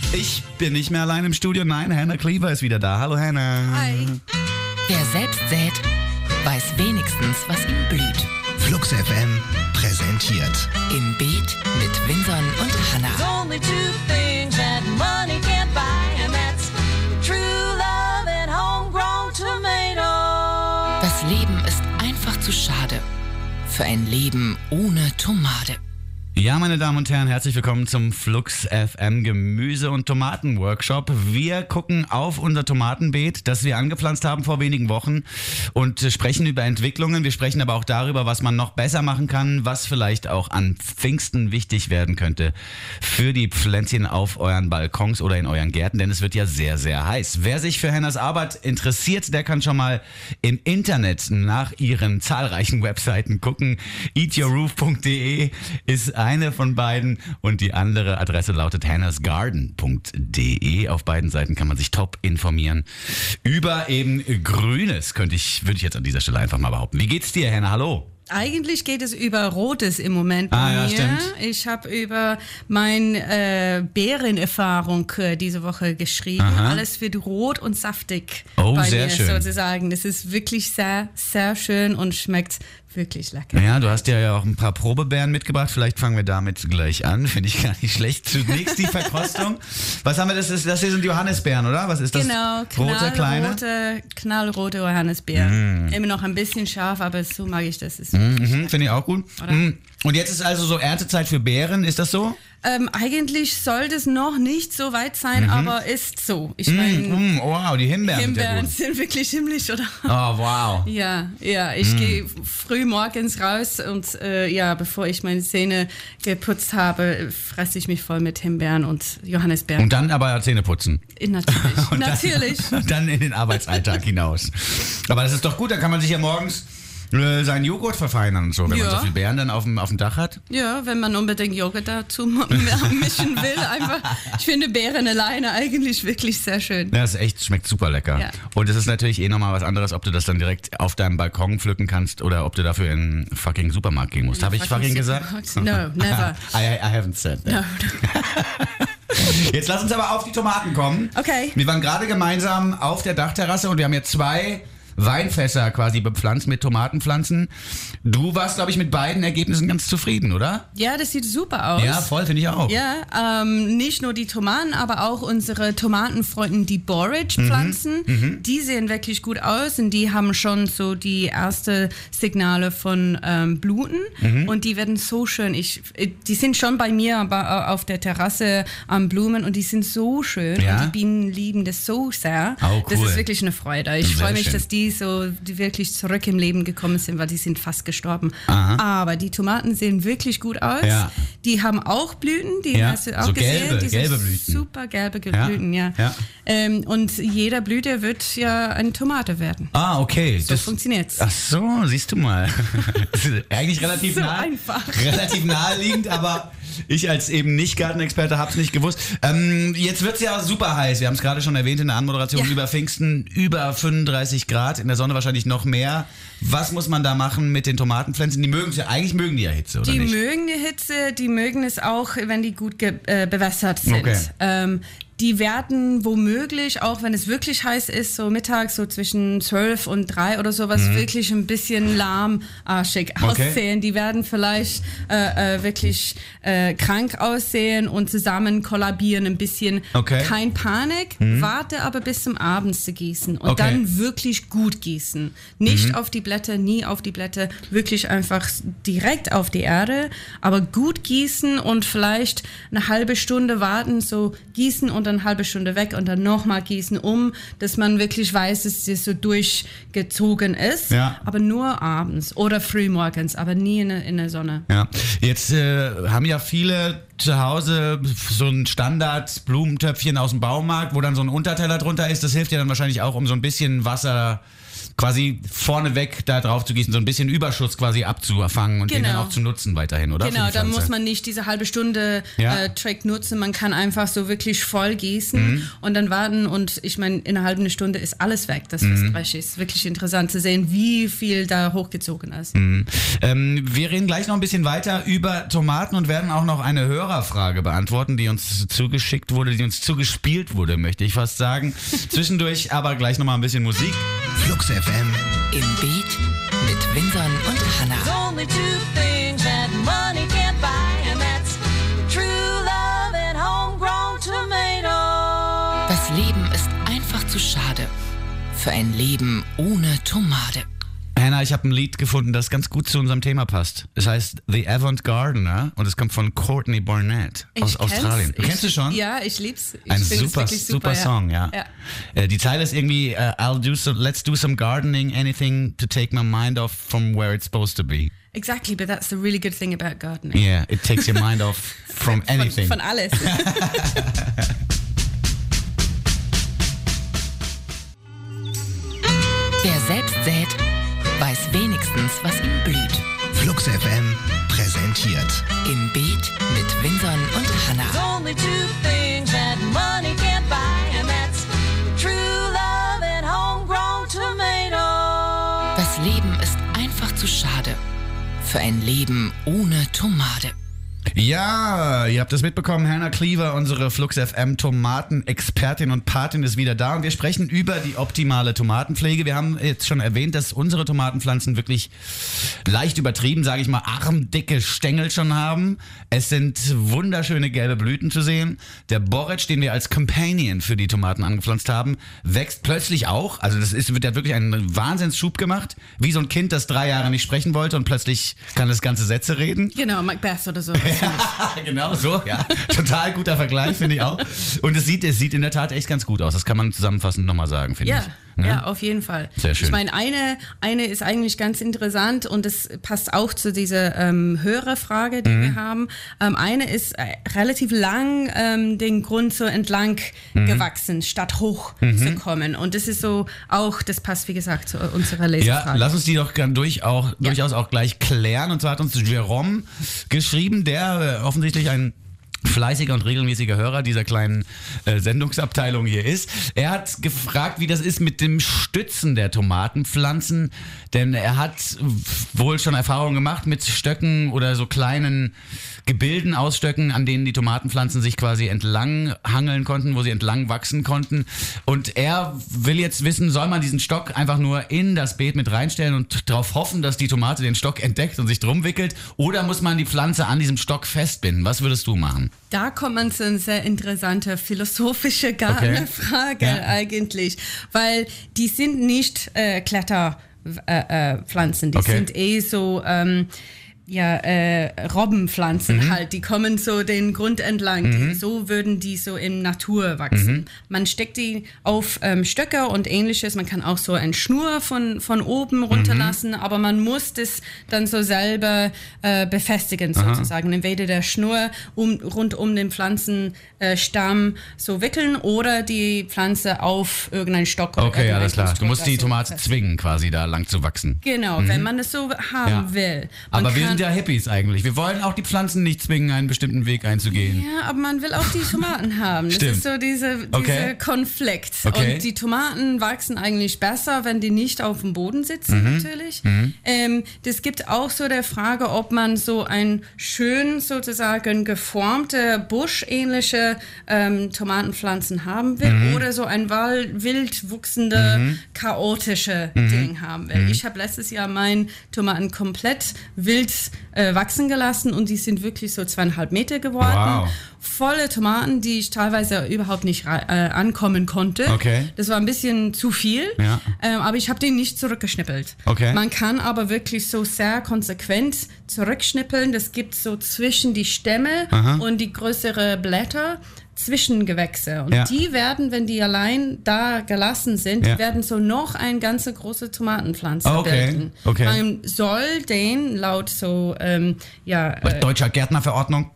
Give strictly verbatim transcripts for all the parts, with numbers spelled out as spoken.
Ich bin nicht mehr allein im Studio. Nein, Hannah Cleaver ist wieder da. Hallo Hannah. Hi. Wer selbst sät, weiß wenigstens, was ihm blüht. Flux F M präsentiert Im Beet mit Vinson und Hannah. Only two things that money can't buy, and that's true love and homegrown tomatoes. Das Leben ist einfach zu schade für ein Leben ohne Tomate. Ja, meine Damen und Herren, herzlich willkommen zum Flux F M Gemüse- und Tomaten-Workshop. Wir gucken auf unser Tomatenbeet, das wir angepflanzt haben vor wenigen Wochen und sprechen über Entwicklungen. Wir sprechen aber auch darüber, was man noch besser machen kann, was vielleicht auch an Pfingsten wichtig werden könnte für die Pflänzchen auf euren Balkons oder in euren Gärten, denn es wird ja sehr, sehr heiß. Wer sich für Hannahs Arbeit interessiert, der kann schon mal im Internet nach ihren zahlreichen Webseiten gucken. eat your roof punkt de ist eine von beiden und die andere Adresse lautet hannahs garden punkt de. Auf beiden Seiten kann man sich top informieren über eben Grünes, könnte ich, würde ich jetzt an dieser Stelle einfach mal behaupten. Wie geht's dir, Hannah? Hallo. Eigentlich geht es über Rotes im Moment bei Ah, ja, mir. stimmt. Ich habe über meine äh, Beerenerfahrung äh, diese Woche geschrieben. Aha. Alles wird rot und saftig Oh, bei sehr mir schön. sozusagen. Das ist wirklich sehr, sehr schön und schmeckt wirklich lecker. Ja, du hast ja auch ein paar Probebeeren mitgebracht. Vielleicht fangen wir damit gleich an. Finde ich gar nicht schlecht. Zunächst die Verkostung. Was haben wir? Das, ist, das hier sind Johannisbeeren, oder? Was ist das? Genau, Rote, kleine? knallrote, knallrote Johannisbeeren. Mm. Immer noch ein bisschen scharf, aber so mag ich das. Ist Mhm, finde ich auch gut. Oder? Mhm. Und jetzt ist also so Erntezeit für Beeren. Ist das so? Ähm, eigentlich sollte es noch nicht so weit sein, Mhm. aber ist so. Ich meine, Mm, oh, wow, die Himbeeren, Himbeeren sind sind wirklich himmlisch, oder? ja gut. Oh, wow. Ja, ja, ich gehe früh morgens raus und äh, ja, bevor ich meine Zähne geputzt habe, fresse ich mich voll mit Himbeeren und Johannisbeeren. Und dann aber Zähne putzen. Äh, Natürlich, Und natürlich. Dann, dann in den Arbeitsalltag hinaus. Aber das ist doch gut, da kann man sich ja morgens äh, seinen Joghurt verfeinern und so, wenn Ja. man so viel Beeren dann auf dem, auf dem Dach hat. Ja, wenn man unbedingt Joghurt dazu m- mischen will, einfach. Ich finde Beeren alleine eigentlich wirklich sehr schön. Ja, das ist echt, schmeckt super lecker. Ja. Und es ist natürlich eh nochmal was anderes, ob du das dann direkt auf deinem Balkon pflücken kannst oder ob du dafür in einen fucking Supermarkt gehen musst. Habe ich fucking gesagt? No, never. I, I haven't said that. No. Jetzt lass uns aber auf die Tomaten kommen. Okay. Wir waren gerade gemeinsam auf der Dachterrasse und wir haben jetzt zwei Weinfässer quasi bepflanzt mit Tomatenpflanzen. Du warst, glaube ich, mit beiden Ergebnissen ganz zufrieden, oder? Ja, das sieht super aus. Ja, voll, finde ich auch. Ja, ähm, nicht nur die Tomaten, aber auch unsere Tomatenfreunde, die Borage-Pflanzen, Mhm, die sehen wirklich gut aus und die haben schon so die ersten Signale von ähm, Bluten Mhm. und die werden so schön. Ich, die sind schon bei mir aber auf der Terrasse am Blumen und die sind so schön Ja? und die Bienen lieben das so sehr. Oh, Das cool. ist wirklich eine Freude. Ich Sehr freue mich, schön. dass die so die wirklich zurück im Leben gekommen sind, weil die sind fast gestorben. Aha. Aber die Tomaten sehen wirklich gut aus. Ja. Die haben auch Blüten, die Ja, hast du auch so gesehen. gelbe- die gelbe sind Blüten. Super gelbe Ge- Ja, Blüten, ja. ja. Ähm, und jeder Blüte wird ja eine Tomate werden. Ah, okay. So funktioniert's. Ach so, siehst du mal. Das ist eigentlich relativ So nah, einfach. relativ naheliegend, aber ich als eben nicht Gartenexperte habe es nicht gewusst. Ähm, jetzt wird's ja super heiß. Wir haben es gerade schon erwähnt in der Anmoderation. Ja. Über Pfingsten über fünfunddreißig Grad, in der Sonne wahrscheinlich noch mehr. Was muss man da machen mit den Tomatenpflanzen? Die mögen ja, eigentlich mögen die ja Hitze, oder Die nicht? mögen die Hitze, die mögen es auch, wenn die gut ge- äh, bewässert sind. Okay. Ähm, die werden womöglich, auch wenn es wirklich heiß ist, so mittags, so zwischen zwölf und drei oder sowas, wirklich ein bisschen lahmarschig Mhm. Okay. aussehen. Die werden vielleicht äh, äh, wirklich äh, krank aussehen und zusammen kollabieren ein bisschen. Okay. Mhm. Kein Panik, warte aber bis zum Abend zu gießen und Okay. dann wirklich gut gießen. Nicht auf die Blätter, nie auf die Blätter, wirklich einfach direkt auf die Erde, aber gut gießen und vielleicht eine halbe Stunde warten, so gießen und dann eine halbe Stunde weg und dann nochmal gießen um, dass man wirklich weiß, dass es so durchgezogen ist, Ja. aber nur abends oder frühmorgens, aber nie in der, in der Sonne. Ja, jetzt äh, haben ja viele zu Hause so ein Standard-Blumentöpfchen aus dem Baumarkt, wo dann so ein Unterteller drunter ist. Das hilft ja dann wahrscheinlich auch, um so ein bisschen Wasser quasi vorneweg da drauf zu gießen, so ein bisschen Überschuss quasi abzufangen und den Genau. dann auch zu nutzen weiterhin, oder? Genau, Für die dann Pflanze. muss man nicht diese halbe Stunde Ja. äh, Trick nutzen. Man kann einfach so wirklich voll gießen Mhm. und dann warten. Und ich meine, in einer halben Stunde ist alles weg, das Mhm. Frühstreich ist. Wirklich interessant zu sehen, wie viel da hochgezogen ist. Mhm. Ähm, wir reden gleich noch ein bisschen weiter über Tomaten und werden auch noch eine Hörerfrage beantworten, die uns zugeschickt wurde, die uns zugespielt wurde, möchte ich fast sagen. Zwischendurch aber gleich noch mal ein bisschen Musik. Flux F M. Im Beet mit Vinson und There's Hannah. only two things that money can't buy, and that's true love and homegrown tomatoes. Das Leben ist einfach zu schade für ein Leben ohne Tomate. Hannah, ich habe ein Lied gefunden, das ganz gut zu unserem Thema passt. Es heißt The Avant Gardener und es kommt von Courtney Barnett aus Ich Australien. kenn's. Kennst du schon? Ja, ich lieb's. Ich Ein find's super, wirklich super, ja. Song, ja. ja. Äh, Die Zeile ist irgendwie äh, I'll do so, let's do some gardening, anything to take my mind off from where it's supposed to be. Exactly, but that's the really good thing about gardening. Yeah, it takes your mind off from anything. Von, von alles. Wer selbst sät, weiß wenigstens, was ihm blüht. Flux F M präsentiert Im Beet mit Vinson und There's Hannah. only two things that money can't buy, and that's true love and homegrown tomatoes. Das Leben ist einfach zu schade für ein Leben ohne Tomate. Ja, ihr habt es mitbekommen, Hannah Cleaver, unsere Flux F M Tomatenexpertin und Patin ist wieder da und wir sprechen über die optimale Tomatenpflege. Wir haben jetzt schon erwähnt, dass unsere Tomatenpflanzen wirklich leicht übertrieben, sage ich mal, armdicke Stängel schon haben. Es sind wunderschöne gelbe Blüten zu sehen. Der Borretsch, den wir als Companion für die Tomaten angepflanzt haben, wächst plötzlich auch. Also das ist, wird ja wirklich ein Wahnsinnsschub gemacht, wie so ein Kind, das drei Jahre nicht sprechen wollte und plötzlich kann das ganze Sätze reden. Genau, Macbeth oder so. Genau so, ja. Total guter Vergleich, finde ich auch. Und es sieht, es sieht in der Tat echt ganz gut aus. Das kann man zusammenfassend nochmal sagen, finde Ja, ich. Ne? ja, auf jeden Fall. Sehr schön. Ich meine, eine, eine ist eigentlich ganz interessant und das passt auch zu dieser ähm, Hörerfrage, die Mhm. wir haben. Ähm, eine ist äh, relativ lang ähm, den Grund so entlang Mhm. gewachsen, statt hoch zu kommen. Und das ist so auch, das passt wie gesagt zu unserer Lesefrage. Ja, lass uns die doch gern durch auch, Ja. durchaus auch gleich klären. Und zwar hat uns Jerome geschrieben, der äh, offensichtlich ein fleißiger und regelmäßiger Hörer dieser kleinen äh, Sendungsabteilung hier ist. Er hat gefragt, wie das ist mit dem Stützen der Tomatenpflanzen, denn er hat wohl schon Erfahrungen gemacht mit Stöcken oder so kleinen Gebilden aus Stöcken, an denen die Tomatenpflanzen sich quasi entlang hangeln konnten, wo sie entlang wachsen konnten. Und er will jetzt wissen, soll man diesen Stock einfach nur in das Beet mit reinstellen und darauf hoffen, dass die Tomate den Stock entdeckt und sich drum wickelt, oder muss man die Pflanze an diesem Stock festbinden? Was würdest du machen? Da kommt man zu einer sehr interessanten philosophische Gartenfrage Ja. eigentlich, weil die sind nicht äh, Kletterpflanzen, äh, äh, Pflanzen. Die Okay. sind eh so ähm, ja, äh, Robbenpflanzen halt, die kommen so den Grund entlang. Die, so würden die so in Natur wachsen. Man steckt die auf ähm, Stöcke und ähnliches. Man kann auch so eine Schnur von, von oben runterlassen, aber man muss das dann so selber äh, befestigen sozusagen. Entweder der Schnur um, rund um den Pflanzenstamm äh, Stamm so wickeln oder die Pflanze auf irgendeinen Stock. oder Okay, irgendein alles klar. Du Konstrukt musst die lassen. Tomate zwingen, quasi da lang zu wachsen. Genau, wenn man es so haben Ja. will. Man Aber wir kann- sind ja Hippies eigentlich. Wir wollen auch die Pflanzen nicht zwingen, einen bestimmten Weg einzugehen. Ja, aber man will auch die Tomaten haben. Das Stimmt. ist so diese, dieser Okay. Konflikt. Okay. Und die Tomaten wachsen eigentlich besser, wenn die nicht auf dem Boden sitzen, Mhm. natürlich. Ähm, das gibt auch so der Frage, ob man so ein schön sozusagen geformte, buschähnliche ähm, Tomatenpflanzen haben will Mhm. oder so ein wal- wild wuchsende, chaotische Mhm. Ding haben will. Ich habe letztes Jahr meinen Tomaten komplett wild äh, wachsen gelassen und die sind wirklich so zweieinhalb Meter geworden. Wow. Volle Tomaten, die ich teilweise überhaupt nicht ra- äh, ankommen konnte. Okay. Das war ein bisschen zu viel, Ja. ähm, aber ich habe den nicht zurückgeschnippelt. Okay. Man kann aber wirklich so sehr konsequent zurückschnippeln. Das gibt so zwischen die Stämme Aha. und die größere Blätter Zwischengewächse. Und Ja. die werden, wenn die allein da gelassen sind, Ja. die werden so noch eine ganze große Tomatenpflanze Okay, bilden. okay. Man soll den laut so, ähm, ja, äh, Deutscher Gärtnerverordnung.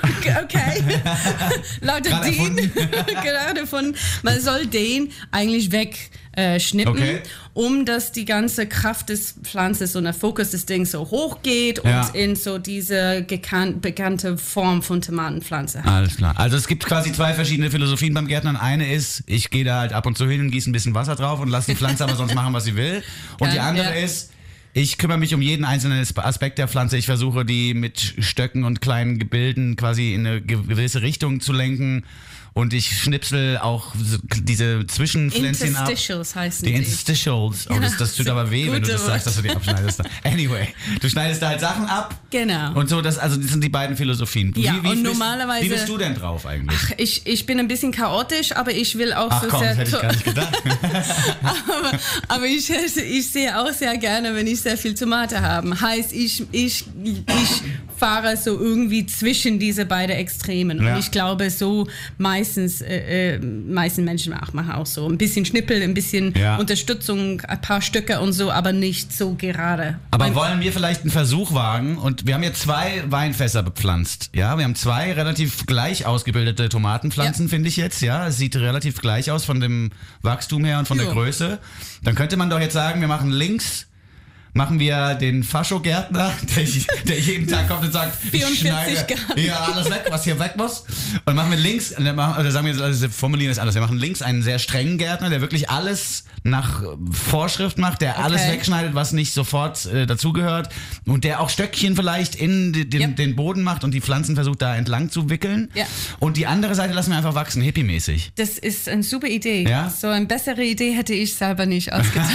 okay, laut Gerade den, gerade von, man soll den eigentlich weg äh, schnippen, Okay. um dass die ganze Kraft des Pflanzes und der Fokus des Dings so hoch geht und Ja. in so diese gekan- bekannte Form von Tomatenpflanze hat. Alles klar. Also es gibt quasi zwei verschiedene Philosophien beim Gärtnern. Eine ist, ich gehe da halt ab und zu hin und gieße ein bisschen Wasser drauf und lasse die Pflanze aber sonst machen, was sie will. Und die Ja, andere ja. ist, ich kümmere mich um jeden einzelnen Aspekt der Pflanze. Ich versuche, die mit Stöcken und kleinen Gebilden quasi in eine gewisse Richtung zu lenken. Und ich schnipsel auch so diese Zwischenpflänzchen ab. Interstitials heißen Die die. Interstitials. Oh, Ja, das, das tut so aber weh, wenn du gute das sagst, dass du die Wort. abschneidest. Anyway, du schneidest da halt Sachen ab. Genau. Und so, das, also das sind die beiden Philosophien. Ja, wie, wie und bist, normalerweise- Wie bist du denn drauf eigentlich? Ich, ich bin ein bisschen chaotisch, aber ich will auch Ach so komm, sehr... das hätte ich gar nicht gedacht. aber aber ich, ich sehe auch sehr gerne, wenn ich sehr viel Tomate habe. Heißt, ich, ich, ich fahre so irgendwie zwischen diese beiden Extremen. Ja. Und ich glaube, so meistens, äh, äh, meisten Menschen auch machen auch so. Ein bisschen Schnippel, ein bisschen Ja. Unterstützung, ein paar Stücke und so, aber nicht so gerade. Aber Mein- wollen wir vielleicht einen Versuch wagen? Und wir haben jetzt zwei Weinfässer bepflanzt. Ja, wir haben zwei relativ gleich ausgebildete Tomatenpflanzen, Ja. finde ich jetzt. Ja, es sieht relativ gleich aus von dem Wachstum her und von der Ja. Größe. Dann könnte man doch jetzt sagen, wir machen links. Machen wir den Faschogärtner, der, der jeden Tag kommt und sagt, ich vierundvierzig schneide Grad. hier alles weg, was hier weg muss. Und machen wir links, und dann machen, oder sagen wir, also wir formulieren das anders, wir machen links einen sehr strengen Gärtner, der wirklich alles nach Vorschrift macht, der alles Okay. wegschneidet, was nicht sofort äh, dazugehört und der auch Stöckchen vielleicht in die, den, Ja. den Boden macht und die Pflanzen versucht da entlang zu wickeln. Ja. Und die andere Seite lassen wir einfach wachsen, hippie-mäßig. Das ist eine super Idee. Ja? So eine bessere Idee hätte ich selber nicht ausgedacht.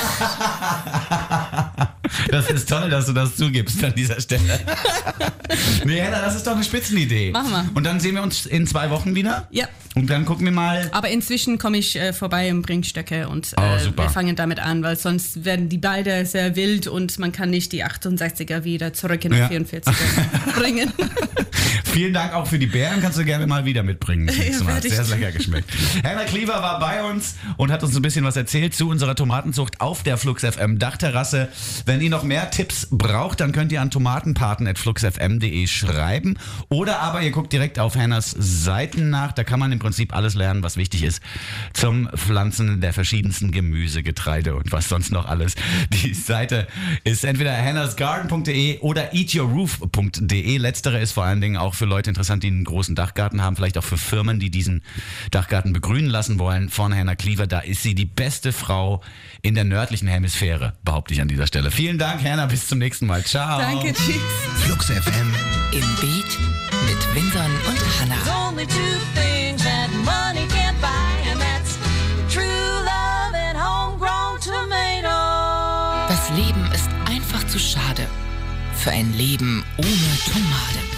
Das ist toll, dass du das zugibst an dieser Stelle. Nee, Hella, das ist doch eine Spitzenidee. Machen wir. Und dann sehen wir uns in zwei Wochen wieder. Ja. Und dann gucken wir mal. Aber inzwischen komme ich äh, vorbei und bringe Stöcke und Oh, äh, super. wir fangen damit an, weil sonst werden die beide sehr wild und man kann nicht die achtundsechziger wieder zurück in die Ja. vierundvierziger bringen. Vielen Dank auch für die Beeren. Kannst du gerne mal wieder mitbringen. Das nächste Ja, Mal. Hat werde ich sehr, sehr tun. lecker geschmeckt. Hella Cleaver war bei uns und hat uns ein bisschen was erzählt zu unserer Tomatenzucht auf der Flux F M Dachterrasse. Wenn ihr noch mehr Tipps braucht, dann könnt ihr an tomatenpaten at fluxfm punkt de schreiben. Oder aber ihr guckt direkt auf Hannas Seiten nach. Da kann man im Prinzip alles lernen, was wichtig ist zum Pflanzen der verschiedensten Gemüse, Getreide und was sonst noch alles. Die Seite ist entweder hannasgarden punkt de oder eatyourroof punkt de. Letztere ist vor allen Dingen auch für Leute interessant, die einen großen Dachgarten haben, vielleicht auch für Firmen, die diesen Dachgarten begrünen lassen wollen. Von Hannah Cleaver, da ist sie die beste Frau in der nördlichen Hemisphäre, behaupte ich an dieser Stelle. Vielen Dank, Hannah, bis zum nächsten Mal. Ciao. Danke, tschüss. Flux F M. Im Beet mit Vinson und There's Hannah. only two things that money can't buy, and that's true love and homegrown tomatoes. Das Leben ist einfach zu schade für ein Leben ohne Tomate.